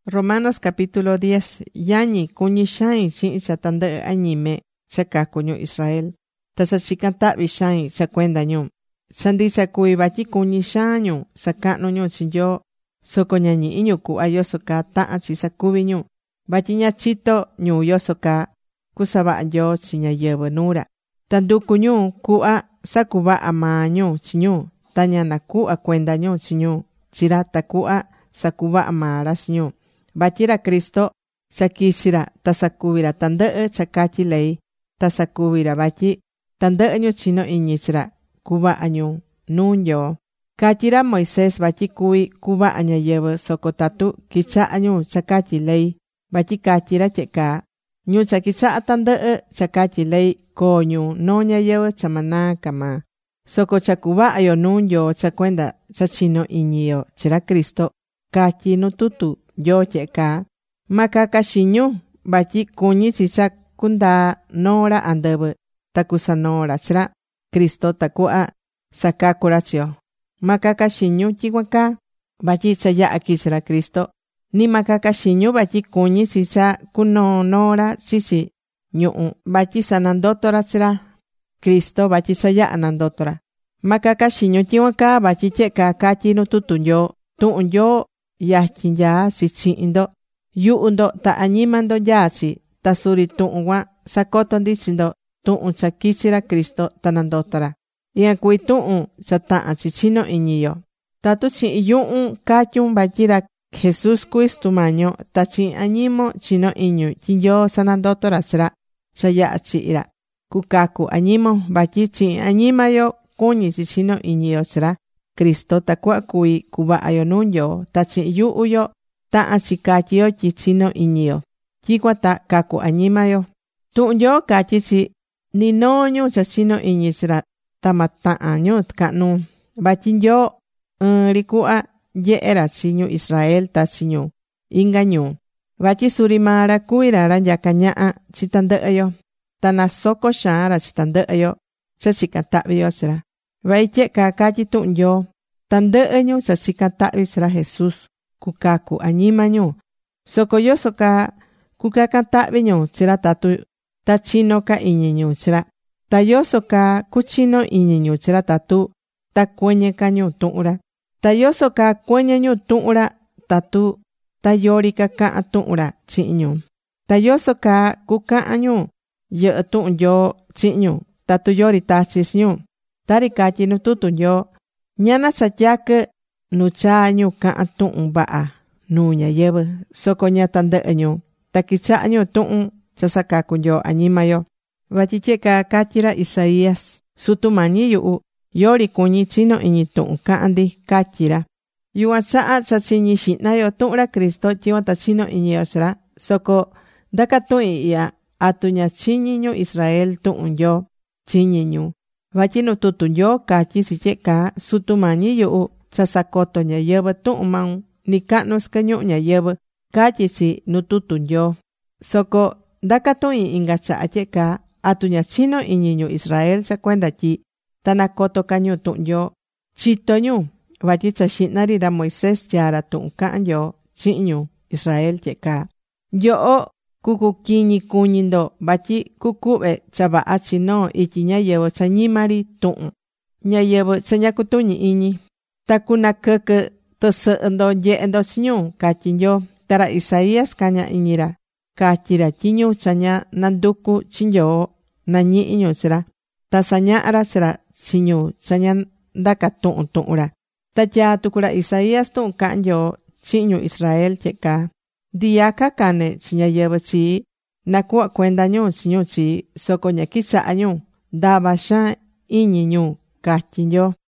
Romanos capítulo 10. Yañi, kuñi xain chi'in cha tandɨ'ɨ añime cha kaku ñu Israel. Ta cha chikan ta'vi xain cha kuenda ñu. Cha ndicha kuvi vatyi kuñi xaan ñu saka'nu ñu chi Nyoo, soko ña ñi'i ñu ku'va yoso kaa ta'an chi sakuvi ñu. Vatyi ña chito ñu yoso kaa kusava'a Nyoo chi ñáyɨvɨ nuu ra. Ta nduku ñu ku'va sakuva'a maa ñu chi ñu, ta ña nakuhva kuenda ñu chi ñu chi ra takuhva sakuva'a maa ra chi ñu. Vatyi ra Cristo cha quichi ra ta sakuvi ra tandɨ'ɨ cha catyi ley, ta sakuvi ra vatyi tandɨ'ɨ ñu chino iñi chi ra cuvaha ñu nuu Nyoo. Catyi ra Moisés vatyi cuví cuvaha ñáyɨvɨ, soco tatu quichaha ñu cha catyi ley, vatyi catyi ra tye'e caa: ñu cha quichaha tandɨ'ɨ cha catyi ley, coo ñu noo ñáyɨvɨ cha ma naa ca maa. Soco cha cuvaha yo nuu Nyoo cha cuenda cha chino iñi yo chi ra Cristo, catyi nu tutu Nyoo tye'e caa: ma caca xiñu, vatyi cuñí chi cha cundaa noo ra andɨvɨ ta cusanoo ra chi ra Cristo tacuhva sacacu ra chi yo. Ma caca xiñu tyicuan caa vatyi cha yaha quichi ra Cristo. Ni ma caca xiñu vatyi cuñí chi cha cunoo noo ra chichi ñuhu vatyi sanandoto ra chi ra Cristo vatyi cha yaha nandoto ra. Ma caca xiñu tyicuan caa vatyi tye'e caa catyi nu tutu Nyoo: tuhun Nyoo yatyin nyaa chi chihin ndo. Yuhu ndo ta añima ndo nyaa chi. Ta suri tuhun cuan sacoto ndi chi ndo tuhun cha quichi ra Cristo ta nandoto ra. Ican cuví tuhun cha tahan chi chino iñi yo. Tatu chihin yuhun catyun vatyi ra Jesús cuví Sutu Mañi yo, ta chihin añimon chino iñu tyi Nyoo sanandoto ra chi ra cha yaha chihi ra, cucacu añimon. Vatyi chihin añima yo cuñí chi chino iñi yo chi ra Cristo tacuhva cuví cuvaha yo nuu Nyoo. Ta chihin yuhu yo tahan chi catyi yo tyi chino iñi yo, tyicuan ta cacu añima yo. Tuhun Nyoo catyi chi: ni noo ñu cha chino iñi chi ra ta ma tahan ñu tɨcahnu, vatyi Nyoo ɨɨn ri cuhva nyehe ra chi ñu Israel ta chi ñu inga ñuu. Vatyi suri maa ra cuví ra nyacá ñaha chi tandɨhɨ yo. Ta nasoco xaan ra chi tandɨhɨ yo cha chican tahvi yo chi ra. Vatyi tye'e caa catyi tuhun Nyoo: tandɨhɨ ñu cha chican tahvi chi ra Jesús cucacu añima ñu. Soco yoso caa cucacan tahvi ñu chi ra tatu ta chino ca iñi ñu chi ra. Ta yoso caa cuchino iñi ñu chi ra tatu ta cuɨñɨ ca ñu tuhun ra. Ta yoso caa cuɨñɨ ñu tuhun ra tatu ta yori ca cahan tuhun ra chihin ñu. Ta yoso caa cucahan ñu yɨhɨ tuhun Nyoo chihin ñu tatu yori tachi chi ñu. Tari catyi nu tutu Nyoo: ñana cha tyaquɨ nu chaa ñu cahan tuhun vaha nuu ñáyɨvɨ, soco ña tandɨhɨ ñu. Ta quichaha ñu tuhun cha sacacu Nyoo añima yo. Vatyi tye'e caa catyi ra Isaías: Sutu Mañi yuhu, yori cuñí chino iñi tuhun cahan ndi, catyi ra. Yucuan chaha cha chiñi xihna yo tuhun ra Cristo, tyicuan ta chino iñi yo chi ra. Soco ndaca tuhin ihya: ¿atu ña chiñí ñu Israel tuhun Nyoo? Chiñi ñu. Vatyi nu tutu Nyoo catyi chi tye'e caa: Sutu Mañi yuhu, cha sacoto ñáyɨvɨ tuhun maun, ni cahnu sɨquɨñuhu ñáyɨvɨ, catyi chi nu tutu Nyoo. Soco ndaca tuhin inga chaha tye'e caa: ¿atu ña chino iñi ñu Israel cha cuenda tyi ta nacoto ca ñu tuhun Nyoo? Chito ñu, vatyi cha xihna ri ra Moisés tyaa ra tuhun cahan Nyoo chihin ñu Israel tye'e caa: nyoho cucuquiñi cuñi ndo vatyi cucuhve cha vaha chi noo ityi ñáyɨvɨ cha ñima ri tuhun, ñáyɨvɨ cha ña cutuñi iñi. Ta cunaquɨquɨ tɨsɨhɨ ndo nyehe ndo chi ñu, catyi Nyoo. Ta ra Isaías caña iñi ra catyi ra tyi ñu cha ña nanducu chi Nyoo nañihi ñu chi ra. Ta sañaha ra chi ra chi ñu cha ña ndaca tuhun ra. Ta tyaa tucu ra Isaías tuhun cahan Nyoo chihin ñu Israel tye'e caa: ndiyaca cane chi ñáyɨvɨ chii, nacuhva cuenda ñu chi ñu chii, soco ña quichaha ñu. Ndava xaan iñi ñu, catyi Nyoo.